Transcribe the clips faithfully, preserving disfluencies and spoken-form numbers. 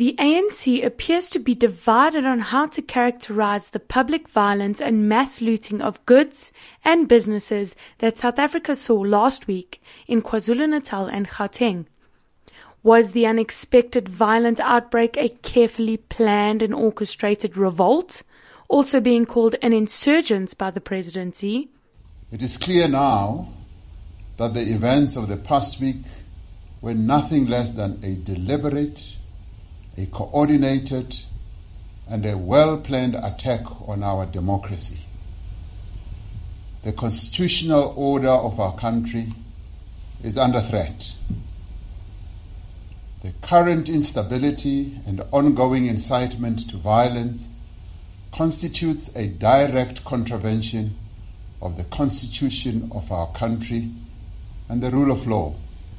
The A N C appears to be divided on how to characterize the public violence and mass looting of goods and businesses that South Africa saw last week in KwaZulu-Natal and Gauteng. Was the unexpected violent outbreak a carefully planned and orchestrated revolt, also being called an insurgence by the presidency? It is clear now that the events of the past week were nothing less than a deliberate, a coordinated, and a well-planned attack on our democracy. The constitutional order of our country is under threat. The current instability and ongoing incitement to violence constitutes a direct contravention of the Constitution of our country and the rule of law.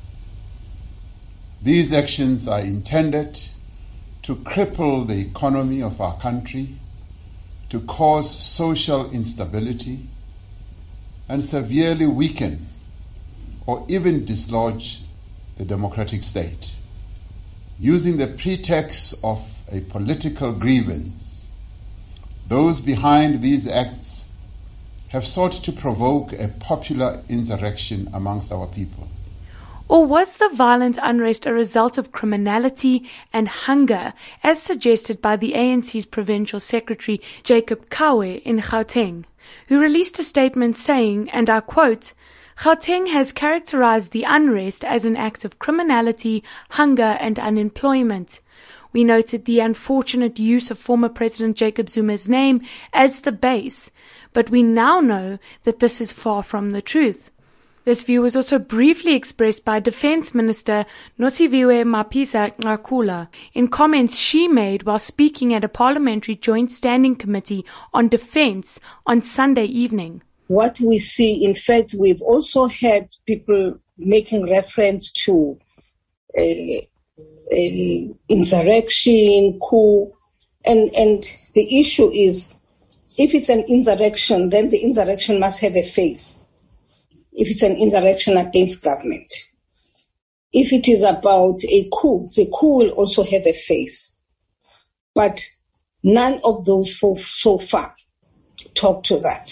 These actions are intended to cripple the economy of our country, to cause social instability, and severely weaken or even dislodge the democratic state. Using the pretext of a political grievance, those behind these acts have sought to provoke a popular insurrection amongst our people. Or was the violent unrest a result of criminality and hunger, as suggested by the A N C's Provincial Secretary Jacob Kawe in Gauteng, who released a statement saying, and I quote, "Gauteng has characterized the unrest as an act of criminality, hunger and unemployment. We noted the unfortunate use of former President Jacob Zuma's name as the base, but we now know that this is far from the truth." This view was also briefly expressed by Defence Minister Nosiviwe Mapisa-Nqakula in comments she made while speaking at a Parliamentary Joint Standing Committee on Defence on Sunday evening. What we see, in fact, we've also had people making reference to a, a insurrection, coup, and, and the issue is, if it's an insurrection, then the insurrection must have a face. If it's an insurrection against government. If it is about a coup, the coup will also have a face. But none of those so far talk to that.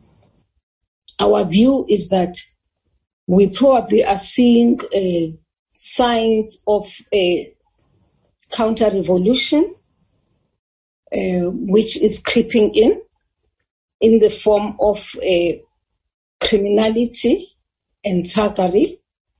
Our view is that we probably are seeing uh, signs of a counter-revolution, uh, which is creeping in, in the form of a criminality and thuggery,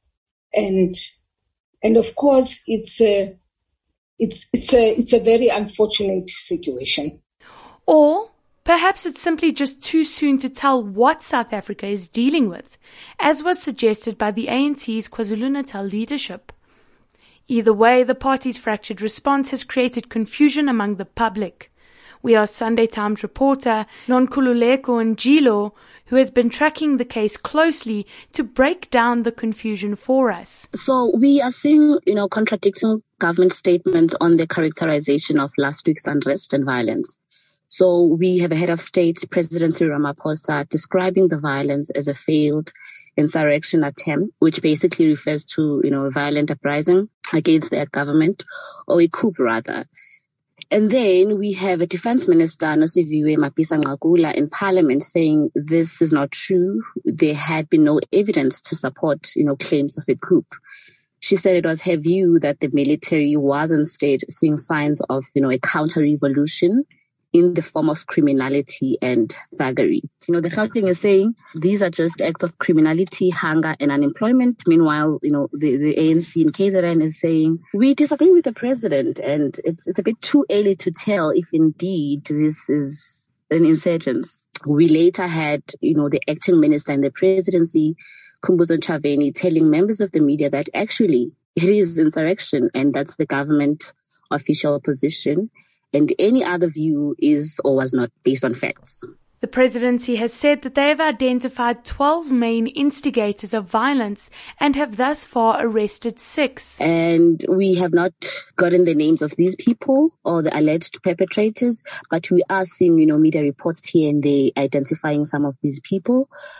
and and of course it's a it's it's a it's a very unfortunate situation. Or perhaps it's simply just too soon to tell what South Africa is dealing with, as was suggested by the A N C's KwaZulu-Natal leadership. Either way, the party's fractured response has created confusion among the public. We asked Sunday Times reporter Nonkululeko Njilo, who has been tracking the case closely, to break down the confusion for us. So we are seeing, you know, contradicting government statements on the characterization of last week's unrest and violence. So we have a head of state, President Cyril Ramaphosa, describing the violence as a failed insurrection attempt, which basically refers to, you know, a violent uprising against their government, or a coup rather. And then we have a defense minister, Nosiviwe Mapisa-Nqakula, in parliament saying this is not true. There had been no evidence to support, you know, claims of a coup. She said it was her view that the military was instead seeing signs of, you know, a counter-revolution in the form of criminality and thuggery. You know, the Gauteng is saying these are just acts of criminality, hunger and unemployment. Meanwhile, you know, the, the A N C in K Z N is saying we disagree with the president, and it's it's a bit too early to tell if indeed this is an insurgence. We later had, you know, the acting minister in the presidency, Khumbudzo Ntshavheni, telling members of the media that actually it is insurrection and that's the government official position. And any other view is or was not based on facts. The presidency has said that they have identified twelve main instigators of violence and have thus far arrested six. And we have not gotten the names of these people or the alleged perpetrators, but we are seeing, you know, media reports here and there identifying some of these people.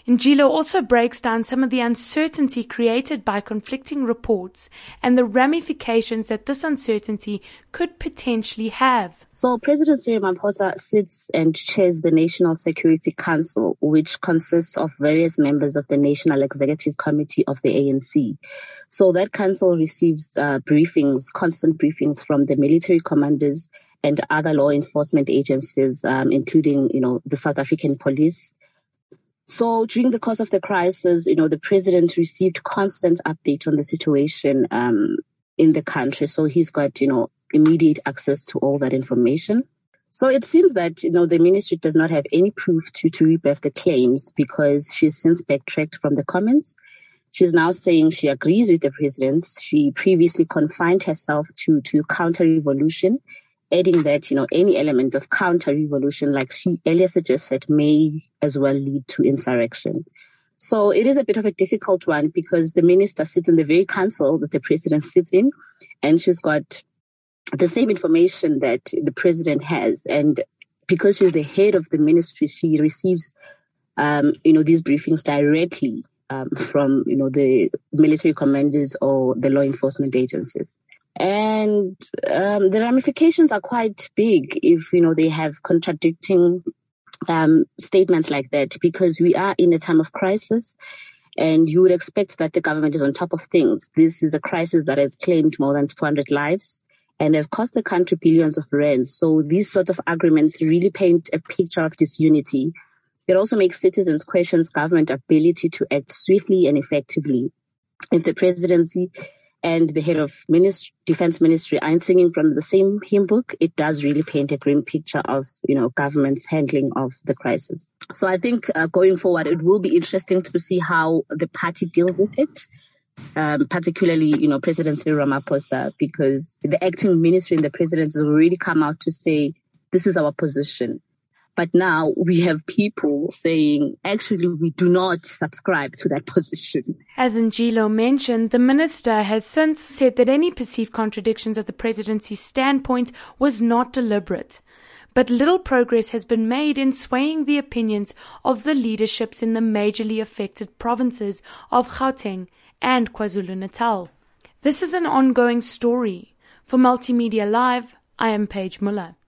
Njilo also breaks down some of the uncertainty created by conflicting reports and the ramifications that this uncertainty could potentially have. So President Cyril Ramaphosa sits and chairs the National Security Council, which consists of various members of the National Executive Committee of the A N C. So that council receives uh, briefings, constant briefings from the military commanders and other law enforcement agencies, um, including, you know, the South African police. So during the course of the crisis, you know, the president received constant update on the situation um, in the country. So he's got, you know, immediate access to all that information. So it seems that, you know, the ministry does not have any proof to, to rebut the claims because she's since backtracked from the comments. She's now saying she agrees with the president. She previously confined herself to, to counter-revolution, adding that, you know, any element of counter-revolution, like she earlier suggested, may as well lead to insurrection. So it is a bit of a difficult one because the minister sits in the very council that the president sits in, and she's got the same information that the president has. And because she's the head of the ministry, she receives, um, you know, these briefings directly um, from, you know, the military commanders or the law enforcement agencies. And um, the ramifications are quite big if, you know, they have contradicting um, statements like that, because we are in a time of crisis and you would expect that the government is on top of things. This is a crisis that has claimed more than two hundred lives and has cost the country billions of rands. So these sort of agreements really paint a picture of disunity. It also makes citizens question government ability to act swiftly and effectively. If the presidency and the head of ministry, defense ministry aren't singing from the same hymn book, it does really paint a grim picture of, you know, government's handling of the crisis. So I think uh, going forward, it will be interesting to see how the party deals with it, um, particularly, you know, President Cyril Ramaphosa, because the acting ministry and the president has already come out to say, this is our position. But now we have people saying, actually, we do not subscribe to that position. As Njilo mentioned, the minister has since said that any perceived contradictions of the presidency's standpoint was not deliberate. But little progress has been made in swaying the opinions of the leaderships in the majorly affected provinces of Gauteng and KwaZulu-Natal. This is an ongoing story. For Multimedia Live, I am Paige Muller.